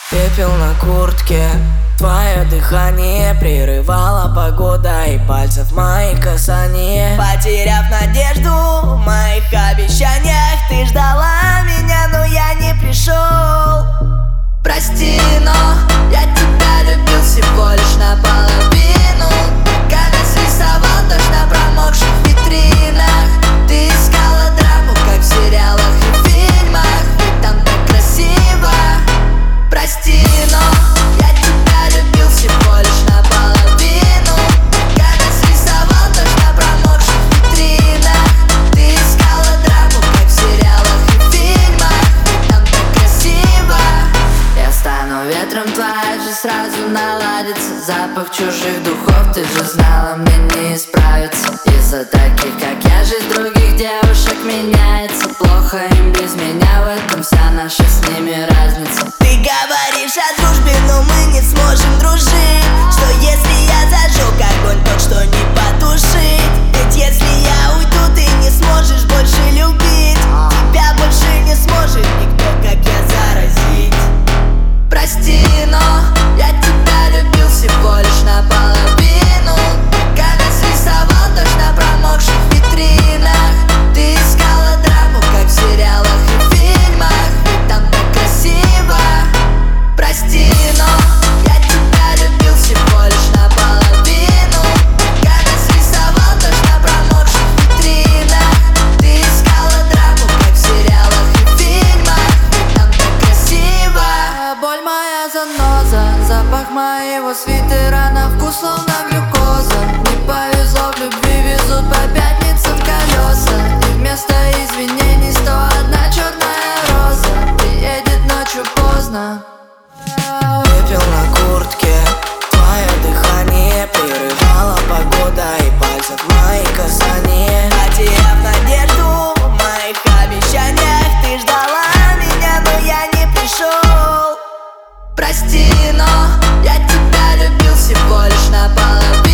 Пепел на куртке, твое дыхание прерывала погода и пальцев мои касания. Потеряв надежду в моих обещаниях, ты ждала меня, но я не пришел. Прости, но я тебя любил всего лишь наполовину. Когда рисовал дождь на промокших витринах, ты искала драму, как в сериалах и фильмах, ведь там так красиво. Прости, но я тебя любил всего лишь наполовину. Когда рисовал дождь на промокших витринах, ты искала драму, как в сериалах и фильмах, ведь там так красиво. Я стану ветром, твоя жизнь сразу наладится. Запах чужих духов, ты же знала, мне не исправиться. Из-за таких, как я, жизнь других девушек меняется. Плохо им без меня, в этом вся наша с ними разница. Ты говоришь о дружбе, но мы не сможем дружить. Что если я зажег огонь, тот, что не потушить? Ведь если я уйду, ты не сможешь больше любить. Тебя больше не сможет никто, как я, заразить. Прости, но я тебя любил всего лишь наполовину. Когда рисовал дождь на промокших витринах, ты искала драму, как в сериалах и фильмах, ведь там так красиво. Прости, но я тебя любил всего лишь наполовину. Когда рисовал дождь на промокших витринах, ты искала драму, как в сериалах и фильмах, ведь там так красиво. Боль моя заноза, запах моего свитера на вкус словно глюкоза. Не повезло в любви, везут по пятницам колеса. И вместо извинений 101 черная роза приедет ночью поздно. Пепел на куртке, твое дыхание прерывала погода и пальцев мои касания. Потеряв надежду в моих обещаниях, ты ждала меня, но я не пришел. Прости, но я тебя любил всего лишь наполовину.